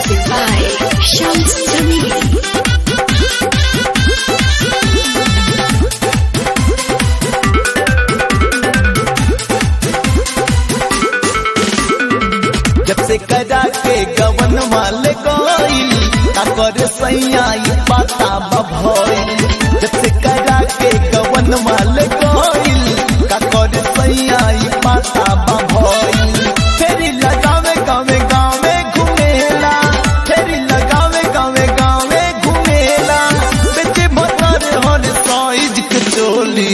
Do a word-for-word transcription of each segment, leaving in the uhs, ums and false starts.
Music by Shams Jamili. जब से करा के गवन वाले गोइल का करे सैया ये पाता बभोइल। जब से करा के गवन वाले गोइल का करे सैया ये पाता बभोइल। फेरी लगावे गावे गावे घुमेला, फेरी लगावे गावे गावे घुमेला, बेचे भतर हर साइज के चोली।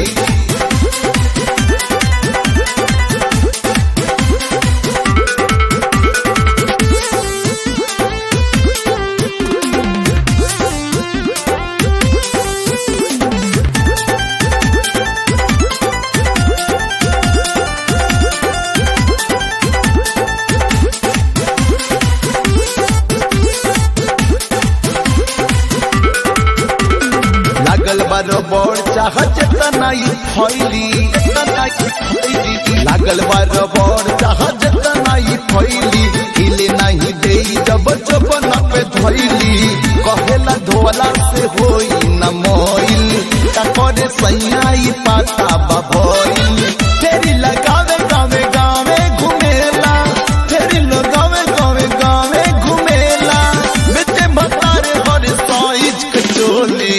लागल बारो बोर चाहत तनाई फैली, तनाई फैली। लागल बारो बोर चाहत तनाई फैली, हिले नहीं दे जब जबन पे धैली। कहेला धोला से होई न मोइल, का करे सैयाई पाता बभोइल। फेरी लगावे गावे गावे घुमेला, फेरी लगावे गावे गावे घुमेला, बेचे भतारे हर साइज के चोली।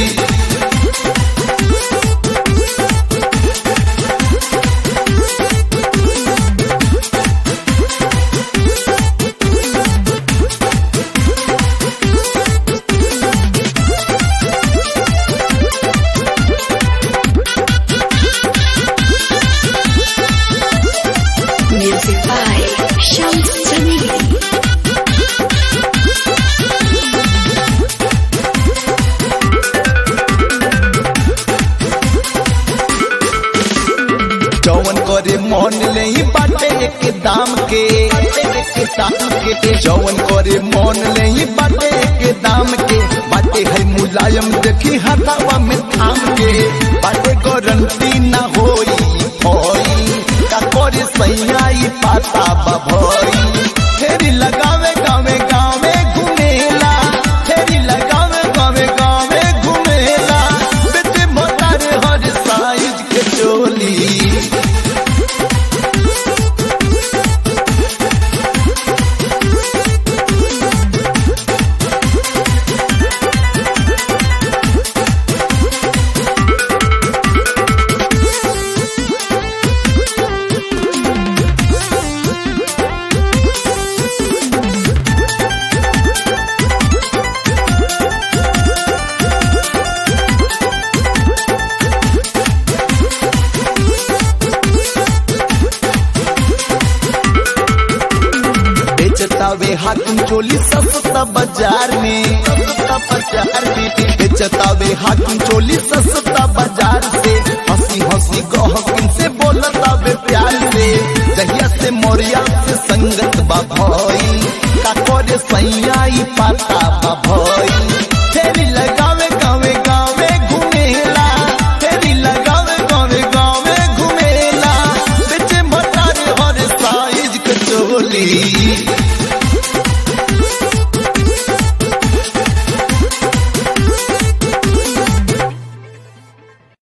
Music by Shams Jamili. जौवन करे मन ले बाटे एक दाम के, एक दाम के। जौवन करे मन ले बाटे एक दाम के, बाटे है मुलायम देखी हथावा में थाम के। बाटे गारंटी ना होई होई, का करे सैयाई पाता बभोई। फेरी लगावे गावे गावे घुमेला, फेरी लगावे गावे गावे घुमेला, बेचे भतारे हर साइज के चोली। बेचतावे हाकिम चोली सस्ता बाजार में, सस्ता बाजार में। बेचतावे हाकिम चोली सस्ता बाजार से, हंसी हंसी गहकिन से बोलतावे प्यार से। जहिया से मोरिया से संगत बा भइल, का करे सैयाई पाता